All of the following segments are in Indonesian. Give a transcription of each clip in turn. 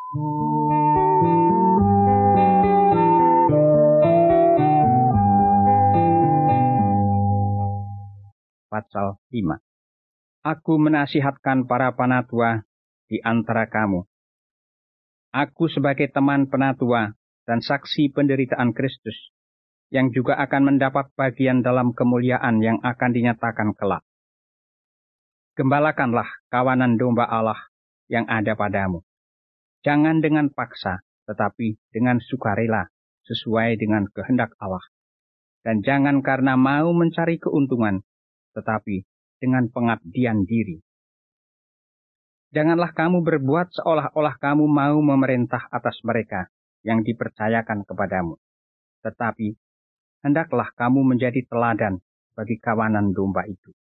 Pasal 5. Aku menasihatkan para penatua di antara kamu. Aku sebagai teman penatua dan saksi penderitaan Kristus, yang juga akan mendapat bagian dalam kemuliaan yang akan dinyatakan kelak. Gembalakanlah kawanan domba Allah yang ada padamu. Jangan dengan paksa, tetapi dengan sukarela, sesuai dengan kehendak Allah. Dan jangan karena mau mencari keuntungan, tetapi dengan pengabdian diri. Janganlah kamu berbuat seolah-olah kamu mau memerintah atas mereka yang dipercayakan kepadamu. Tetapi hendaklah kamu menjadi teladan bagi kawanan domba itu.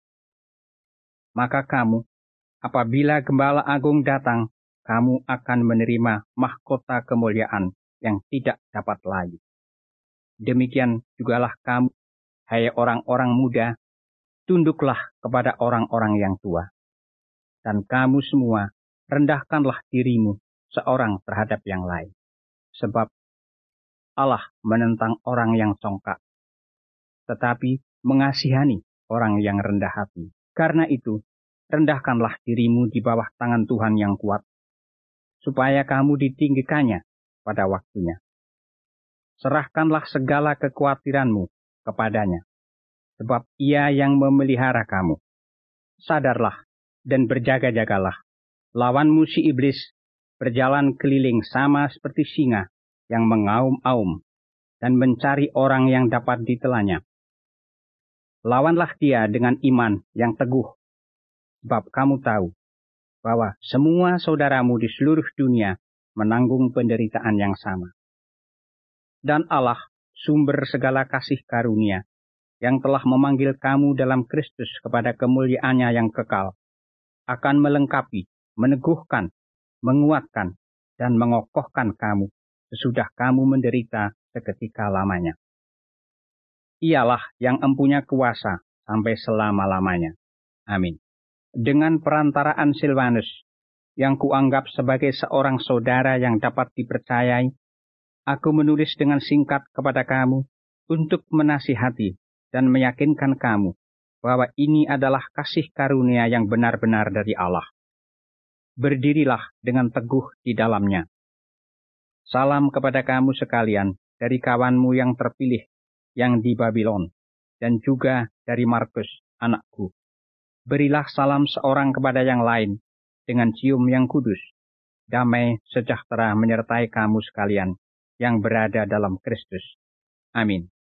Maka kamu, apabila Gembala Agung datang, kamu akan menerima mahkota kemuliaan yang tidak dapat layu. Demikian jugalah kamu, hai orang-orang muda, tunduklah kepada orang-orang yang tua. Dan kamu semua, rendahkanlah dirimu seorang terhadap yang lain. Sebab Allah menentang orang yang congkak, tetapi mengasihani orang yang rendah hati. Karena itu, rendahkanlah dirimu di bawah tangan Tuhan yang kuat, supaya kamu ditinggikannya pada waktunya. Serahkanlah segala kekhawatiranmu kepadanya, sebab Ia yang memelihara kamu. Sadarlah dan berjaga-jagalah. Lawanmu si iblis berjalan keliling sama seperti singa yang mengaum-aum dan mencari orang yang dapat ditelannya. Lawanlah dia dengan iman yang teguh, sebab kamu tahu bahwa semua saudaramu di seluruh dunia menanggung penderitaan yang sama. Dan Allah, sumber segala kasih karunia, yang telah memanggil kamu dalam Kristus kepada kemuliaan-Nya yang kekal, akan melengkapi, meneguhkan, menguatkan, dan mengokohkan kamu sesudah kamu menderita seketika lamanya. Ialah yang empunya kuasa sampai selama-lamanya. Amin. Dengan perantaraan Silvanus, yang kuanggap sebagai seorang saudara yang dapat dipercayai, aku menulis dengan singkat kepada kamu untuk menasihati dan meyakinkan kamu bahwa ini adalah kasih karunia yang benar-benar dari Allah. Berdirilah dengan teguh di dalamnya. Salam kepada kamu sekalian dari kawanmu yang terpilih yang di Babylon, dan juga dari Markus, anakku. Berilah salam seorang kepada yang lain dengan cium yang kudus. Damai sejahtera menyertai kamu sekalian yang berada dalam Kristus. Amin.